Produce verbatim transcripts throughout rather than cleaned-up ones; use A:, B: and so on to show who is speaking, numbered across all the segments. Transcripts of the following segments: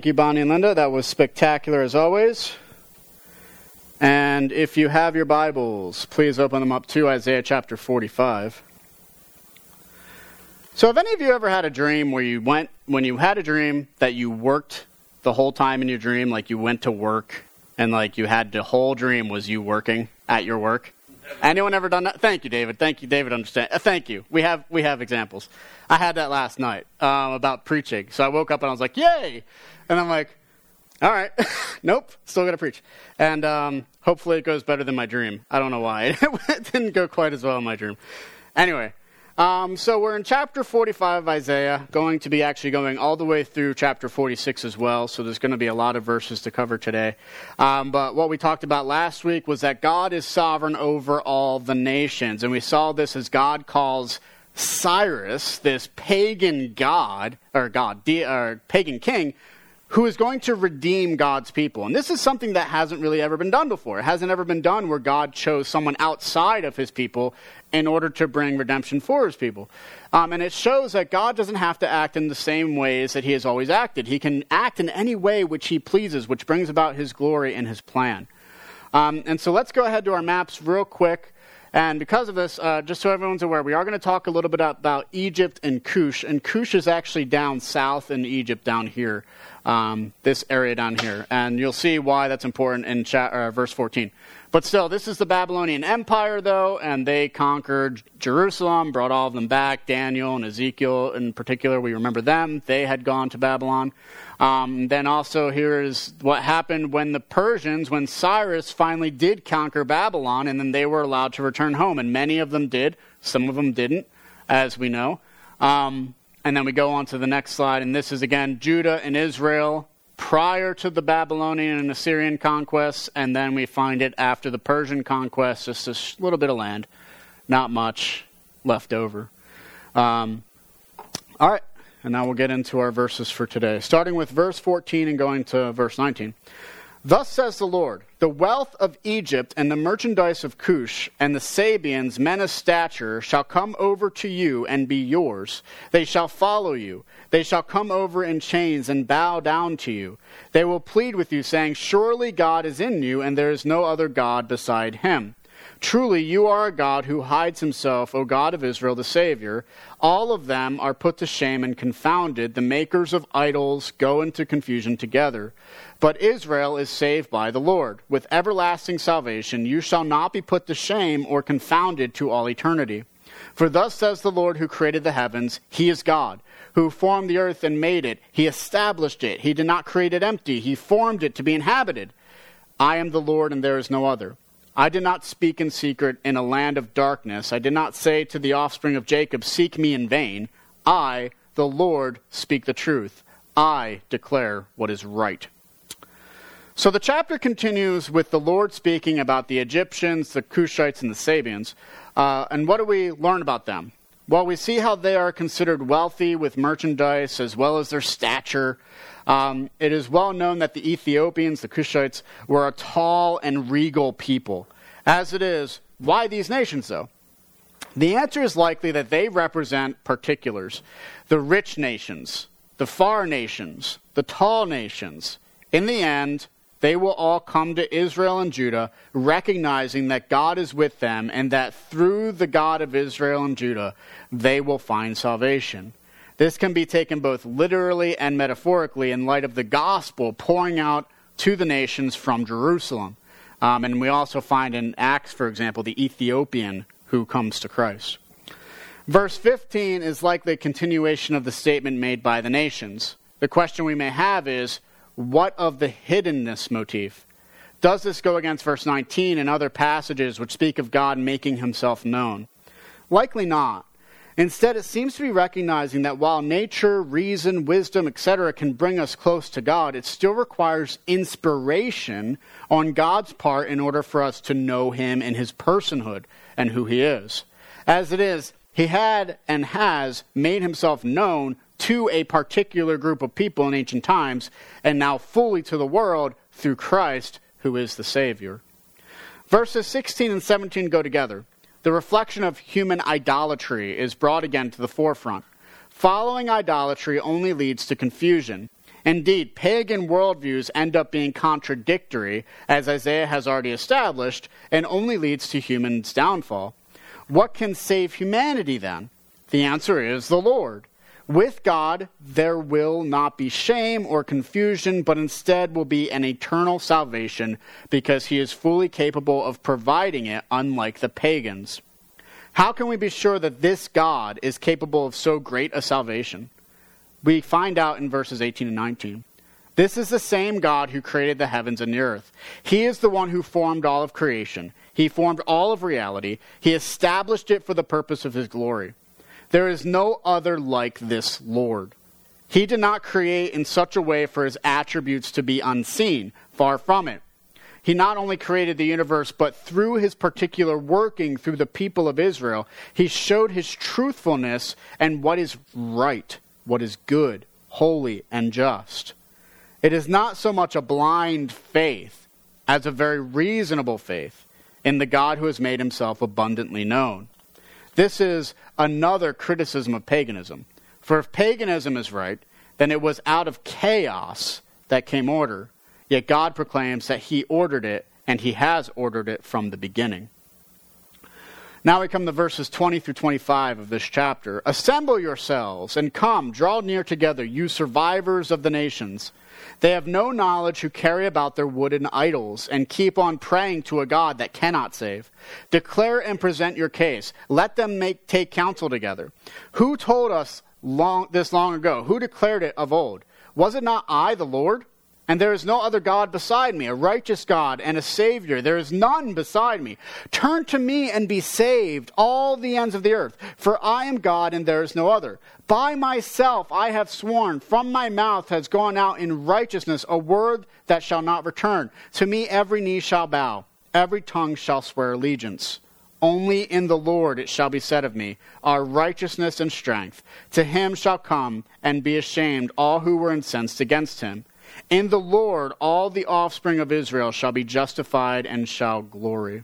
A: Thank you, Bonnie and Linda. That was spectacular as always. And if you have your Bibles, please open them up to Isaiah chapter forty-five. So have any of you ever had a dream where you went, when you had a dream that you worked the whole time in your dream, like you went to work and like you had the whole dream was you working at your work? Anyone ever done that? Thank you, David. Thank you, David. Understand? Uh, thank you. We have we have examples. I had that last night um, about preaching. So I woke up and I was like, "Yay!" And I'm like, "All right, nope, still got to preach." And um, hopefully it goes better than my dream. I don't know why it didn't go quite as well in my dream. Anyway, um, so we're in chapter forty-five of Isaiah, going to be actually going all the way through chapter forty-six as well, so there's going to be a lot of verses to cover today. Um, but what we talked about last week was that God is sovereign over all the nations, and we saw this as God calls Cyrus, this pagan god, or god, or pagan king, who is going to redeem God's people. And this is something that hasn't really ever been done before. It hasn't ever been done where God chose someone outside of his people in order to bring redemption for his people. Um, and it shows that God doesn't have to act in the same ways that he has always acted. He can act in any way which he pleases, which brings about his glory and his plan. Um, and so let's go ahead to our maps real quick. And because of this, uh, just so everyone's aware, we are going to talk a little bit about Egypt and Cush. And Cush is actually down south in Egypt down here, um, this area down here. And you'll see why that's important in cha- uh, verse fourteen. But still, this is the Babylonian Empire, though, and they conquered Jerusalem, brought all of them back. Daniel and Ezekiel in particular, we remember them. They had gone to Babylon. Um, then also here is what happened when the Persians, when Cyrus finally did conquer Babylon, and then they were allowed to return home. And many of them did. Some of them didn't, as we know. Um, and then we go on to the next slide, and this is, again, Judah and Israel prior to the Babylonian and Assyrian conquests, and then we find it after the Persian conquest, just a little bit of land, not much left over. Um, all right, and now we'll get into our verses for today, starting with verse fourteen and going to verse nineteen. Thus says the Lord, the wealth of Egypt and the merchandise of Cush and the Sabians, men of stature, shall come over to you and be yours. They shall follow you. They shall come over in chains and bow down to you. They will plead with you, saying, surely God is in you, and there is no other God beside him. Truly, you are a God who hides himself, O God of Israel, the Savior. All of them are put to shame and confounded. The makers of idols go into confusion together. But Israel is saved by the Lord. With everlasting salvation, you shall not be put to shame or confounded to all eternity. For thus says the Lord who created the heavens, he is God, who formed the earth and made it. He established it. He did not create it empty. He formed it to be inhabited. I am the Lord, and there is no other. I did not speak in secret in a land of darkness. I did not say to the offspring of Jacob, seek me in vain. I, the Lord, speak the truth. I declare what is right. So the chapter continues with the Lord speaking about the Egyptians, the Cushites, and the Sabians. Uh, and what do we learn about them? Well, we see how they are considered wealthy with merchandise as well as their stature. Um, it is well known that the Ethiopians, the Cushites, were a tall and regal people. As it is, why these nations, though? The answer is likely that they represent particulars. The rich nations, the far nations, the tall nations. In the end, they will all come to Israel and Judah, recognizing that God is with them and that through the God of Israel and Judah, they will find salvation. This can be taken both literally and metaphorically in light of the gospel pouring out to the nations from Jerusalem. Um, and we also find in Acts, for example, the Ethiopian who comes to Christ. Verse fifteen is likely a continuation of the statement made by the nations. The question we may have is, what of the hiddenness motif? Does this go against verse nineteen and other passages which speak of God making himself known? Likely not. Instead, it seems to be recognizing that while nature, reason, wisdom, et cetera can bring us close to God, it still requires inspiration on God's part in order for us to know him in his personhood and who he is. As it is, he had and has made himself known to a particular group of people in ancient times, and now fully to the world through Christ, who is the Savior. Verses sixteen and seventeen go together. The reflection of human idolatry is brought again to the forefront. Following idolatry only leads to confusion. Indeed, pagan worldviews end up being contradictory, as Isaiah has already established, and only leads to human's downfall. What can save humanity then? The answer is the Lord. With God, there will not be shame or confusion, but instead will be an eternal salvation because he is fully capable of providing it, unlike the pagans. How can we be sure that this God is capable of so great a salvation? We find out in verses eighteen and nineteen. This is the same God who created the heavens and the earth. He is the one who formed all of creation. He formed all of reality. He established it for the purpose of his glory. There is no other like this Lord. He did not create in such a way for his attributes to be unseen. Far from it. He not only created the universe, but through his particular working through the people of Israel, he showed his truthfulness and what is right, what is good, holy, and just. It is not so much a blind faith as a very reasonable faith in the God who has made himself abundantly known. This is another criticism of paganism. For if paganism is right, then it was out of chaos that came order. Yet God proclaims that he ordered it, and he has ordered it from the beginning. Now we come to verses twenty through twenty-five of this chapter. Assemble yourselves and come, draw near together, you survivors of the nations. They have no knowledge who carry about their wooden idols and keep on praying to a God that cannot save. Declare and present your case. Let them make take counsel together. Who told us long, this long ago? Who declared it of old? Was it not I, the Lord? And there is no other God beside me, a righteous God and a Savior. There is none beside me. Turn to me and be saved, all the ends of the earth. For I am God and there is no other. By myself I have sworn, from my mouth has gone out in righteousness a word that shall not return. To me every knee shall bow, every tongue shall swear allegiance. Only in the Lord it shall be said of me, our righteousness and strength. To him shall come and be ashamed all who were incensed against him. In the Lord all the offspring of Israel shall be justified and shall glory.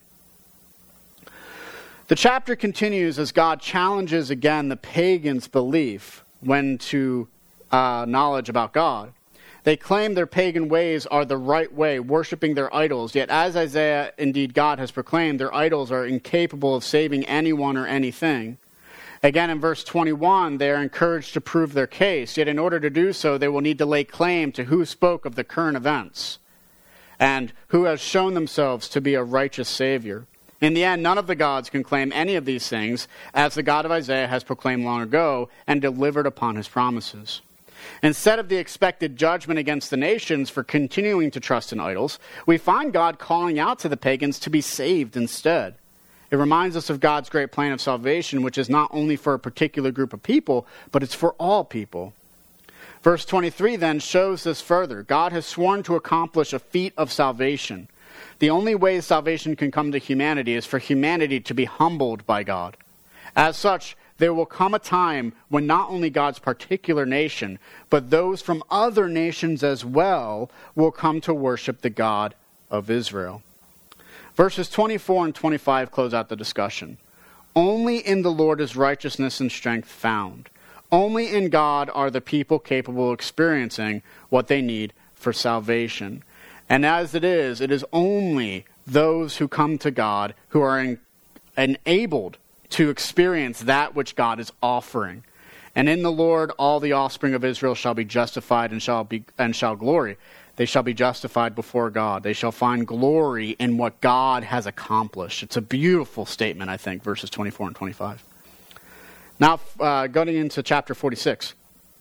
A: The chapter continues as God challenges again the pagans' belief when to uh, knowledge about God. They claim their pagan ways are the right way, worshiping their idols. Yet as Isaiah, indeed God, has proclaimed, their idols are incapable of saving anyone or anything. Again, in verse twenty-one, they are encouraged to prove their case. Yet in order to do so, they will need to lay claim to who spoke of the current events and who has shown themselves to be a righteous Savior. In the end, none of the gods can claim any of these things, as the God of Isaiah has proclaimed long ago and delivered upon his promises. Instead of the expected judgment against the nations for continuing to trust in idols, we find God calling out to the pagans to be saved instead. It reminds us of God's great plan of salvation, which is not only for a particular group of people, but it's for all people. Verse twenty-three then shows this further. God has sworn to accomplish a feat of salvation. The only way salvation can come to humanity is for humanity to be humbled by God. As such, there will come a time when not only God's particular nation, but those from other nations as well will come to worship the God of Israel. Verses twenty-four and twenty-five close out the discussion. Only in the Lord is righteousness and strength found. Only in God are the people capable of experiencing what they need for salvation. And as it is, it is only those who come to God who are en- enabled to experience that which God is offering. And in the Lord all the offspring of Israel shall be justified and shall be and shall glory. They shall be justified before God. They shall find glory in what God has accomplished. It's a beautiful statement, I think, verses twenty-four and twenty-five. Now, uh, going into chapter forty-six.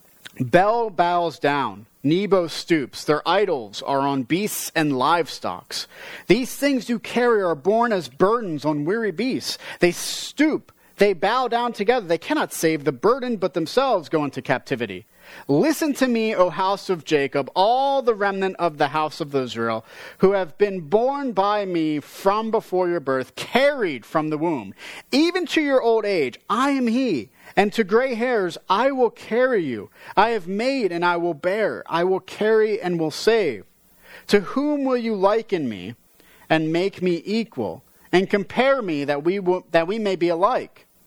A: Bel bows down, Nebo stoops. Their idols are on beasts and livestock. These things you carry are borne as burdens on weary beasts. They stoop, they bow down together. They cannot save the burden, but themselves go into captivity. Listen to me, O house of Jacob, all the remnant of the house of Israel, who have been born by me from before your birth, carried from the womb. Even to your old age, I am he, and to gray hairs, I will carry you. I have made and I will bear. I will carry and will save. To whom will you liken me and make me equal, and compare me that we will, that we may be alike?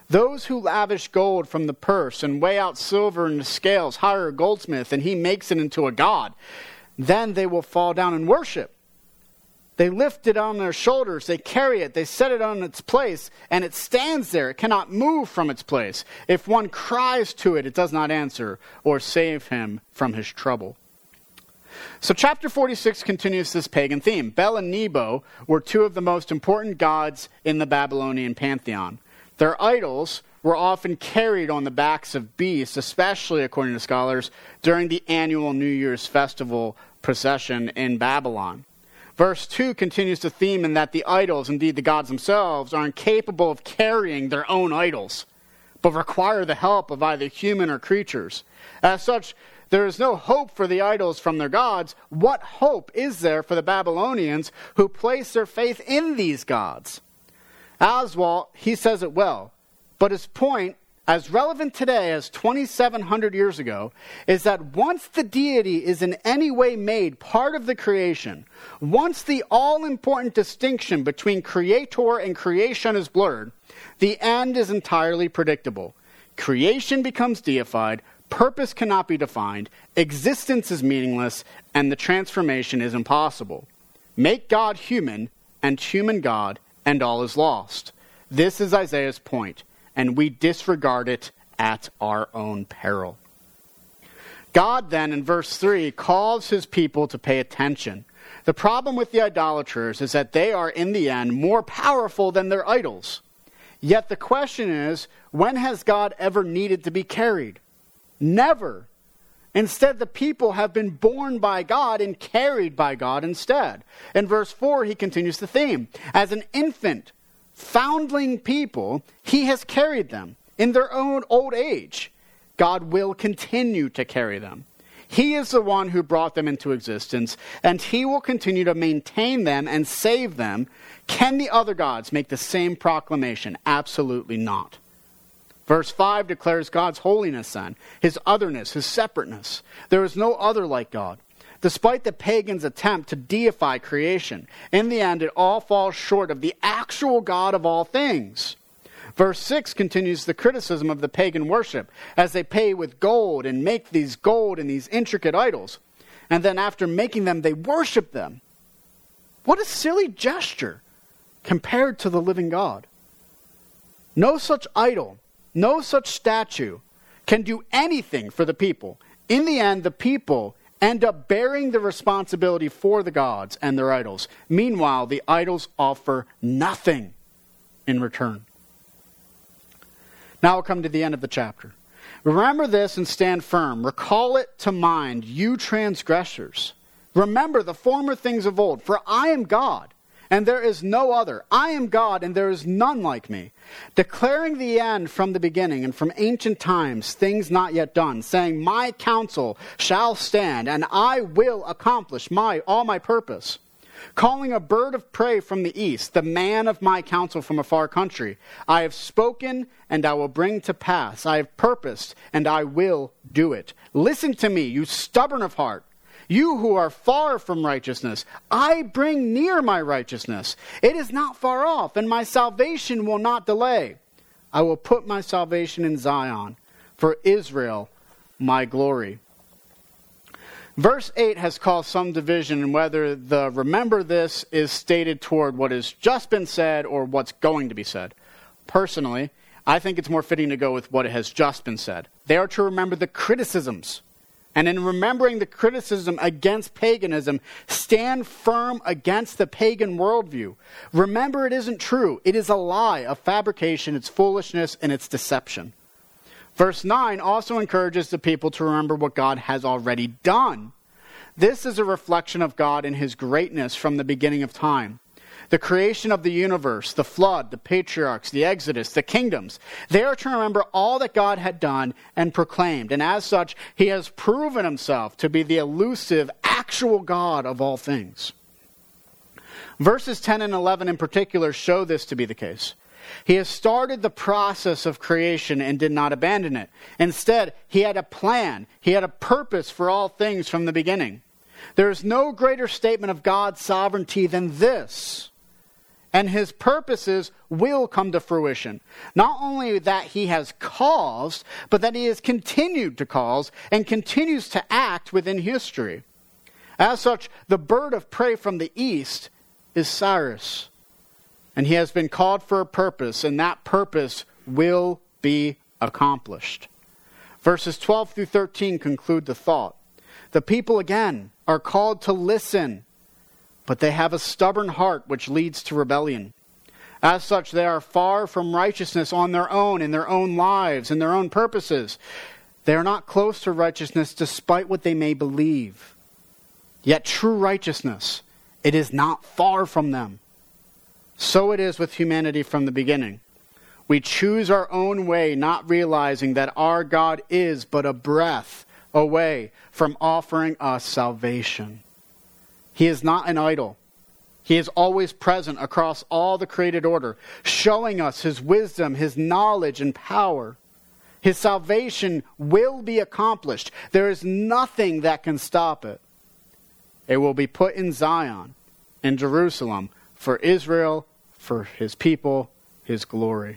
A: Those who lavish gold from the purse and weigh out silver in the scales hire a goldsmith and he makes it into a god. Then they will fall down and worship. They lift it on their shoulders, they carry it, they set it on its place, and it stands there. It cannot move from its place. If one cries to it, it does not answer or save him from his trouble. So chapter forty-six continues this pagan theme. Bel and Nebo were two of the most important gods in the Babylonian pantheon. Their idols were often carried on the backs of beasts, especially, according to scholars, during the annual New Year's festival procession in Babylon. Verse two continues the theme in that the idols, indeed the gods themselves, are incapable of carrying their own idols, but require the help of either human or creatures. As such, there is no hope for the idols from their gods. What hope is there for the Babylonians who place their faith in these gods? Oswalt, he says it well, but his point, as relevant today as twenty-seven hundred years ago, is that once the deity is in any way made part of the creation, once the all-important distinction between creator and creation is blurred, the end is entirely predictable. Creation becomes deified, purpose cannot be defined, existence is meaningless, and the transformation is impossible. Make God human, and human God, and all is lost. This is Isaiah's point, and we disregard it at our own peril. God then, in verse three, calls his people to pay attention. The problem with the idolaters is that they are, in the end, more powerful than their idols. Yet the question is, when has God ever needed to be carried? Never. Instead, the people have been born by God and carried by God instead. In verse four, he continues the theme. As an infant, foundling people, he has carried them in their own old age. God will continue to carry them. He is the one who brought them into existence, and he will continue to maintain them and save them. Can the other gods make the same proclamation? Absolutely not. Verse five declares God's holiness then, his otherness, his separateness. There is no other like God. Despite the pagans' attempt to deify creation, in the end it all falls short of the actual God of all things. Verse six continues the criticism of the pagan worship as they pay with gold and make these gold and these intricate idols. And then after making them, they worship them. What a silly gesture compared to the living God. No such idol, no such statue can do anything for the people. In the end, the people end up bearing the responsibility for the gods and their idols. Meanwhile, the idols offer nothing in return. Now we'll come to the end of the chapter. Remember this and stand firm. Recall it to mind, you transgressors. Remember the former things of old, for I am God, and there is no other. I am God, and there is none like me. Declaring the end from the beginning and from ancient times, things not yet done, saying, my counsel shall stand, and I will accomplish my all my purpose. Calling a bird of prey from the east, the man of my counsel from a far country. I have spoken, and I will bring to pass. I have purposed, and I will do it. Listen to me, you stubborn of heart. You who are far from righteousness, I bring near my righteousness. It is not far off, and my salvation will not delay. I will put my salvation in Zion, for Israel my glory. Verse eight has caused some division in whether the remember this is stated toward what has just been said or what's going to be said. Personally, I think it's more fitting to go with what has just been said. They are to remember the criticisms. And in remembering the criticism against paganism, stand firm against the pagan worldview. Remember it isn't true. It is a lie, a fabrication, it's foolishness, and it's deception. Verse nine also encourages the people to remember what God has already done. This is a reflection of God and his greatness from the beginning of time. The creation of the universe, the flood, the patriarchs, the exodus, the kingdoms. They are to remember all that God had done and proclaimed. And as such, he has proven himself to be the elusive, actual God of all things. Verses ten and eleven in particular show this to be the case. He has started the process of creation and did not abandon it. Instead, he had a plan. He had a purpose for all things from the beginning. There is no greater statement of God's sovereignty than this. and his purposes will come to fruition. Not only that he has caused, but that he has continued to cause and continues to act within history. As such, the bird of prey from the east is Cyrus. And he has been called for a purpose, and that purpose will be accomplished. Verses twelve through thirteen conclude the thought. The people again are called to listen, but they have a stubborn heart which leads to rebellion. As such, they are far from righteousness on their own, in their own lives, in their own purposes. They are not close to righteousness despite what they may believe. Yet true righteousness, it is not far from them. So it is with humanity from the beginning. We choose our own way, not realizing that our God is but a breath away from offering us salvation. He is not an idol. He is always present across all the created order, showing us his wisdom, his knowledge, and power. His salvation will be accomplished. There is nothing that can stop it. It will be put in Zion, in Jerusalem, for Israel, for his people, his glory.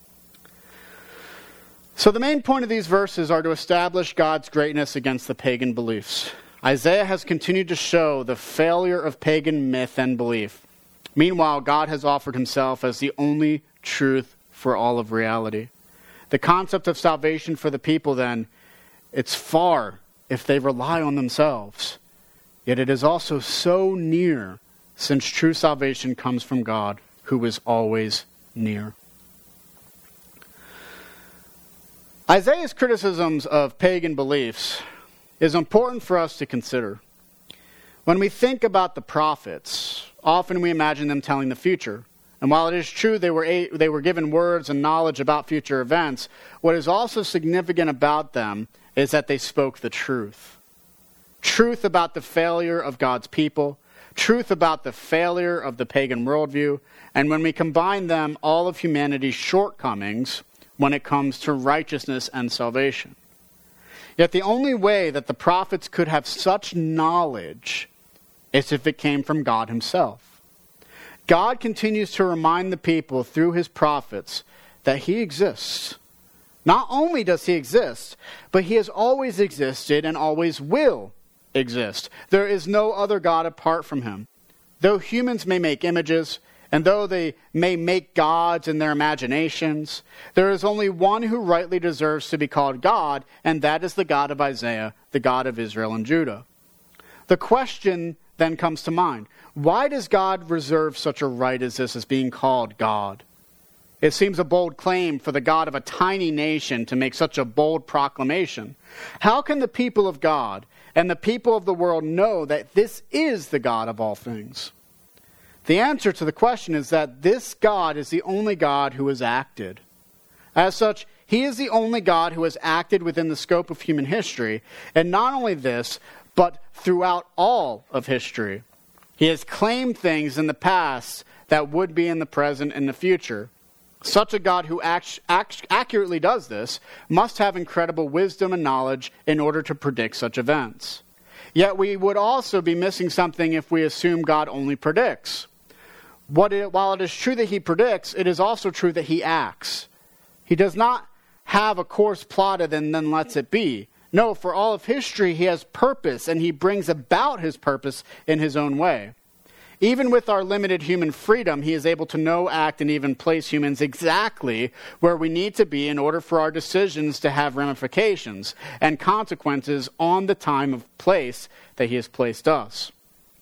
A: So the main point of these verses are to establish God's greatness against the pagan beliefs. Isaiah has continued to show the failure of pagan myth and belief. Meanwhile, God has offered himself as the only truth for all of reality. The concept of salvation for the people, then, it's far if they rely on themselves. Yet it is also so near, since true salvation comes from God, who is always near. Isaiah's criticisms of pagan beliefs is important for us to consider. When we think about the prophets, often we imagine them telling the future. And while it is true they were a, they were given words and knowledge about future events, what is also significant about them is that they spoke the truth. Truth about the failure of God's people, truth about the failure of the pagan worldview, and when we combine them, all of humanity's shortcomings when it comes to righteousness and salvation. Yet the only way that the prophets could have such knowledge is if it came from God himself. God continues to remind the people through his prophets that he exists. Not only does he exist, but he has always existed and always will exist. There is no other God apart from him. Though humans may make images, and though they may make gods in their imaginations, there is only one who rightly deserves to be called God, and that is the God of Isaiah, the God of Israel and Judah. The question then comes to mind, why does God reserve such a right as this as being called God? It seems a bold claim for the God of a tiny nation to make such a bold proclamation. How can the people of God and the people of the world know that this is the God of all things? The answer to the question is that this God is the only God who has acted. As such, he is the only God who has acted within the scope of human history. And not only this, but throughout all of history. He has claimed things in the past that would be in the present and the future. Such a God who act, act, accurately does this must have incredible wisdom and knowledge in order to predict such events. Yet we would also be missing something if we assume God only predicts. What it, while it is true that he predicts, it is also true that he acts. He does not have a course plotted and then lets it be. No, for all of history, he has purpose, and he brings about his purpose in his own way. Even with our limited human freedom, he is able to know, act, and even place humans exactly where we need to be in order for our decisions to have ramifications and consequences on the time of place that he has placed us.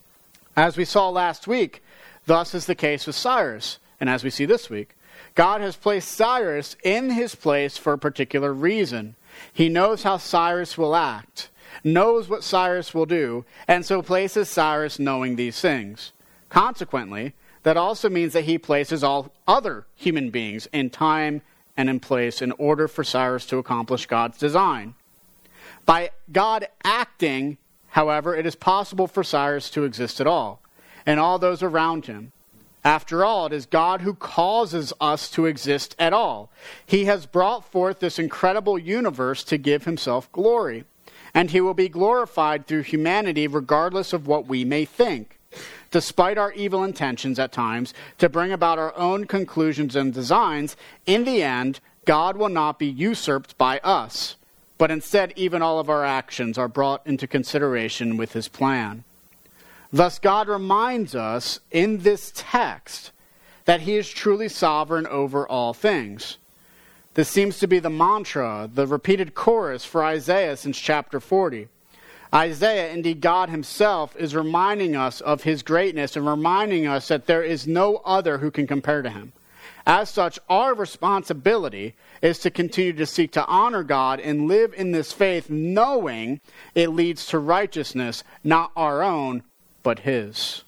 A: As we saw last week, thus is the case with Cyrus, and as we see this week, God has placed Cyrus in his place for a particular reason. He knows how Cyrus will act, knows what Cyrus will do, and so places Cyrus knowing these things. Consequently, that also means that he places all other human beings in time and in place in order for Cyrus to accomplish God's design. By God acting, however, it is possible for Cyrus to exist at all, and all those around him. After all, it is God who causes us to exist at all. He has brought forth this incredible universe to give himself glory, and he will be glorified through humanity regardless of what we may think. Despite our evil intentions at times to bring about our own conclusions and designs, in the end, God will not be usurped by us, but instead even all of our actions are brought into consideration with his plan. Thus, God reminds us in this text that he is truly sovereign over all things. This seems to be the mantra, the repeated chorus for Isaiah since chapter forty. Isaiah, indeed God himself, is reminding us of his greatness and reminding us that there is no other who can compare to him. As such, our responsibility is to continue to seek to honor God and live in this faith, knowing it leads to righteousness, not our own, but his.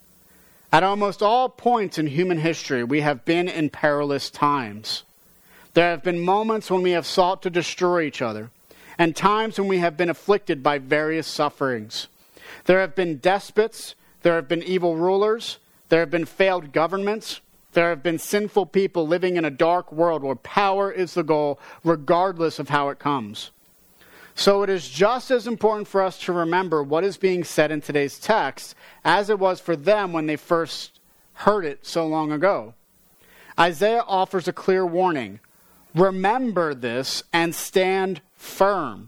A: At almost all points in human history, we have been in perilous times. There have been moments when we have sought to destroy each other, and times when we have been afflicted by various sufferings. There have been despots, there have been evil rulers, there have been failed governments, there have been sinful people living in a dark world where power is the goal, regardless of how it comes. So it is just as important for us to remember what is being said in today's text as it was for them when they first heard it so long ago. Isaiah offers a clear warning. Remember this and stand firm.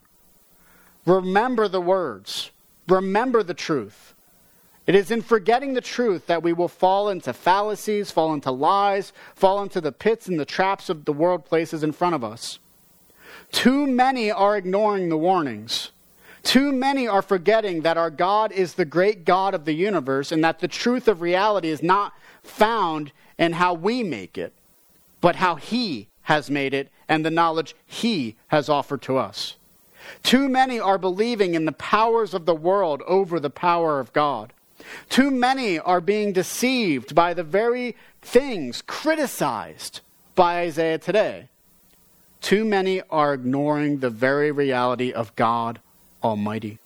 A: Remember the words. Remember the truth. It is in forgetting the truth that we will fall into fallacies, fall into lies, fall into the pits and the traps of the world places in front of us. Too many are ignoring the warnings. Too many are forgetting that our God is the great God of the universe and that the truth of reality is not found in how we make it, but how he has made it and the knowledge he has offered to us. Too many are believing in the powers of the world over the power of God. Too many are being deceived by the very things criticized by Isaiah today. Too many are ignoring the very reality of God Almighty.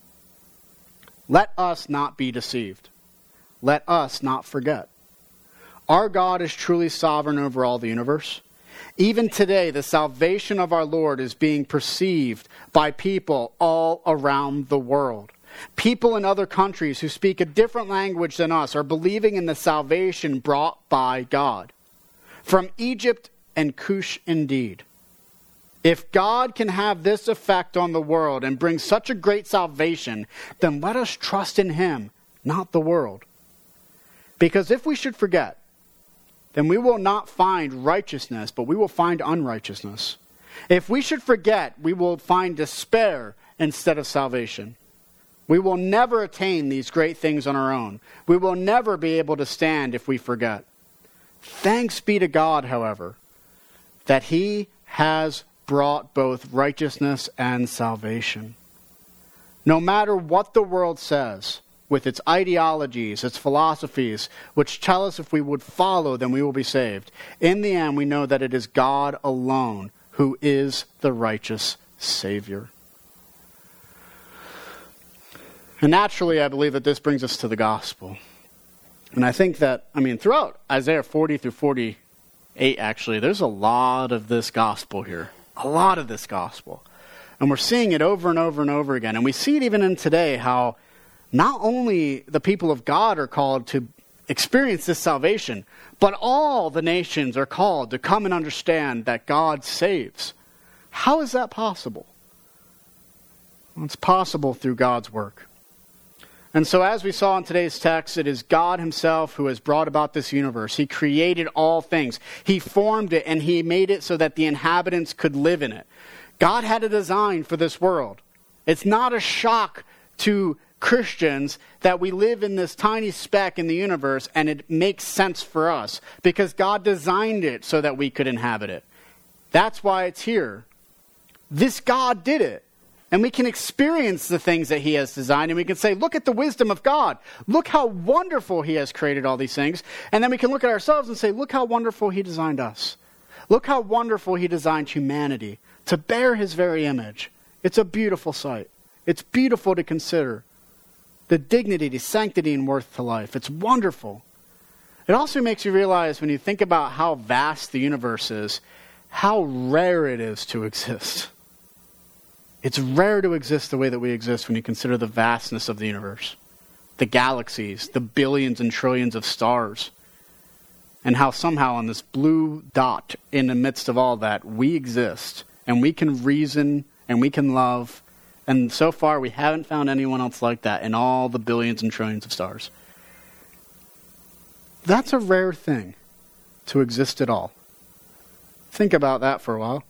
A: Let us not be deceived. Let us not forget. Our God is truly sovereign over all the universe. Even today, the salvation of our Lord is being perceived by people all around the world. People in other countries who speak a different language than us are believing in the salvation brought by God. From Egypt and Cush indeed. If God can have this effect on the world and bring such a great salvation, then let us trust in him, not the world. Because if we should forget, then we will not find righteousness, but we will find unrighteousness. If we should forget, we will find despair instead of salvation. We will never attain these great things on our own. We will never be able to stand if we forget. Thanks be to God, however, that he has brought both righteousness and salvation. No matter what the world says, with its ideologies, its philosophies, which tell us if we would follow, then we will be saved. In the end, we know that it is God alone who is the righteous Savior. And naturally, I believe that this brings us to the gospel. And I think that, I mean, throughout Isaiah forty through forty-eight, actually, there's a lot of this gospel here. A lot of this gospel. And we're seeing it over and over and over again. And we see it even in today, how not only the people of God are called to experience this salvation, but all the nations are called to come and understand that God saves. How is that possible? Well, it's possible through God's work. And so as we saw in today's text, it is God himself who has brought about this universe. He created all things. He formed it and he made it so that the inhabitants could live in it. God had a design for this world. It's not a shock to Christians that we live in this tiny speck in the universe and it makes sense for us because God designed it so that we could inhabit it. That's why it's here. This God did it. And we can experience the things that he has designed and we can say, look at the wisdom of God. Look how wonderful he has created all these things. And then we can look at ourselves and say, look how wonderful he designed us. Look how wonderful he designed humanity to bear his very image. It's a beautiful sight. It's beautiful to consider. The dignity, the sanctity, and worth to life. It's wonderful. It also makes you realize when you think about how vast the universe is, how rare it is to exist. It's rare to exist the way that we exist when you consider the vastness of the universe. the galaxies, the billions and trillions of stars, and how somehow on this blue dot in the midst of all that, we exist, and we can reason, and we can love, and so far we haven't found anyone else like that in all the billions and trillions of stars. That's a rare thing, to exist at all. Think about that for a while.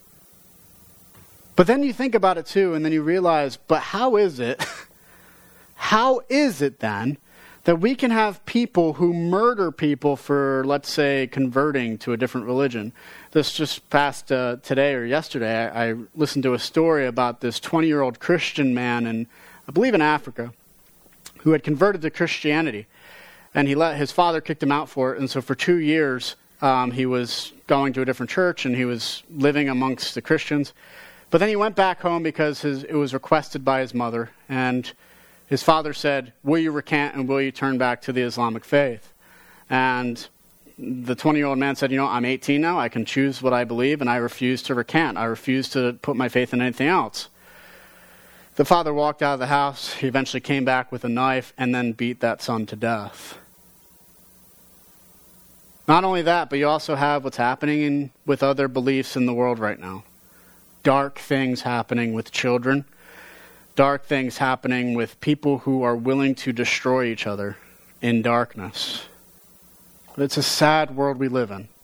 A: But then you think about it too, and then you realize, but how is it, how is it then, that we can have people who murder people for, let's say, converting to a different religion? This just past uh, today or yesterday, I, I listened to a story about this twenty-year-old Christian man, in, I believe in Africa, who had converted to Christianity. And he let his father kicked him out for it, and so for two years um, he was going to a different church, and he was living amongst the Christians. But then he went back home because his, it was requested by his mother, and his father said, will you recant and will you turn back to the Islamic faith? And the twenty-year-old man said, you know, I'm eighteen now, I can choose what I believe, and I refuse to recant. I refuse to put my faith in anything else. The father walked out of the house. He eventually came back with a knife and then beat that son to death. Not only that, but you also have what's happening in, with other beliefs in the world right now. Dark things happening with children. Dark things happening with people who are willing to destroy each other in darkness. It's a sad world we live in.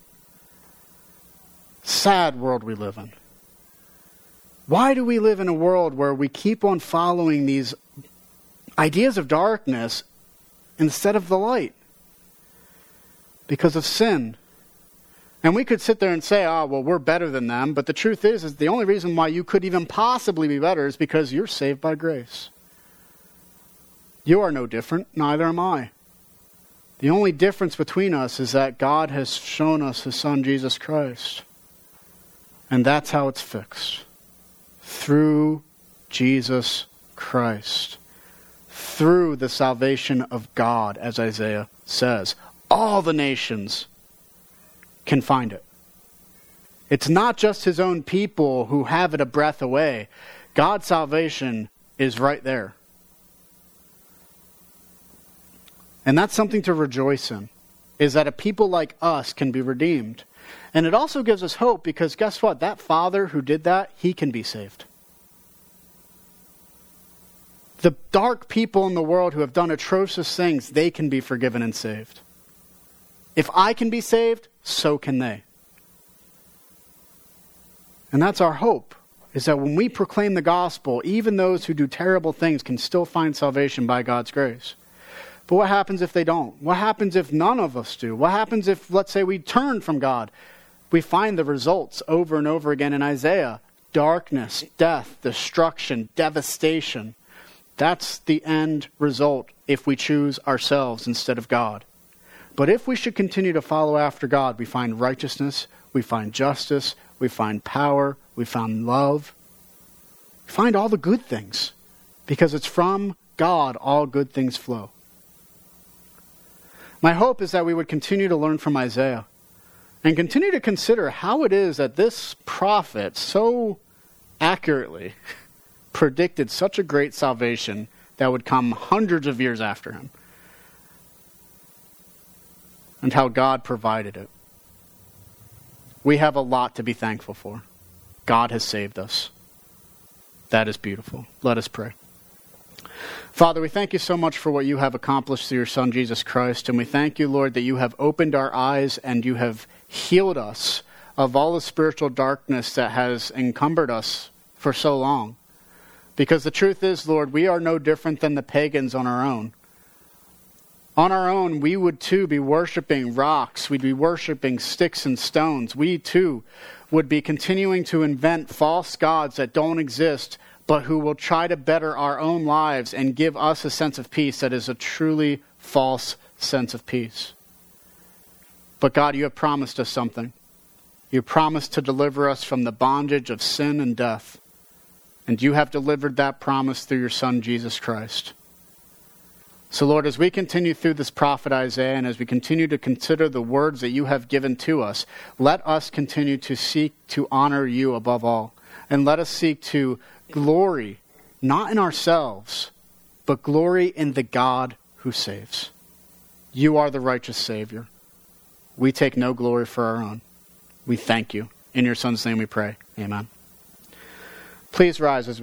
A: Sad world we live in. Why do we live in a world where we keep on following these ideas of darkness instead of the light? Because of sin. And we could sit there and say, oh, well, we're better than them. But the truth is, is the only reason why you could even possibly be better is because you're saved by grace. You are no different, neither am I. The only difference between us is that God has shown us His Son, Jesus Christ. And that's how it's fixed. Through Jesus Christ. Through the salvation of God, as Isaiah says. All the nations can find it. It's not just His own people who have it a breath away. God's salvation is right there. And that's something to rejoice in, is that a people like us can be redeemed. And it also gives us hope because guess what? That father who did that, he can be saved. The dark people in the world who have done atrocious things, they can be forgiven and saved. If I can be saved, so can they. And that's our hope, is that when we proclaim the gospel, even those who do terrible things can still find salvation by God's grace. But what happens if they don't? What happens if none of us do? What happens if, let's say, we turn from God? We find the results over and over again in Isaiah. Darkness, death, destruction, devastation. That's the end result if we choose ourselves instead of God. But if we should continue to follow after God, we find righteousness, we find justice, we find power, we find love. We find all the good things. Because it's from God all good things flow. My hope is that we would continue to learn from Isaiah and continue to consider how it is that this prophet so accurately predicted such a great salvation that would come hundreds of years after him. And how God provided it. We have a lot to be thankful for. God has saved us. That is beautiful. Let us pray. Father, we thank you so much for what you have accomplished through your Son, Jesus Christ. And we thank you, Lord, that you have opened our eyes and you have healed us of all the spiritual darkness that has encumbered us for so long. Because the truth is, Lord, we are no different than the pagans on our own. On our own, we would too be worshiping rocks. We'd be worshiping sticks and stones. We too would be continuing to invent false gods that don't exist, but who will try to better our own lives and give us a sense of peace that is a truly false sense of peace. But God, you have promised us something. You promised to deliver us from the bondage of sin and death. And you have delivered that promise through your Son, Jesus Christ. So Lord, as we continue through this prophet Isaiah and as we continue to consider the words that you have given to us, let us continue to seek to honor you above all. And let us seek to glory, not in ourselves, but glory in the God who saves. You are the righteous Savior. We take no glory for our own. We thank you. In your Son's name we pray. Amen. Please rise as we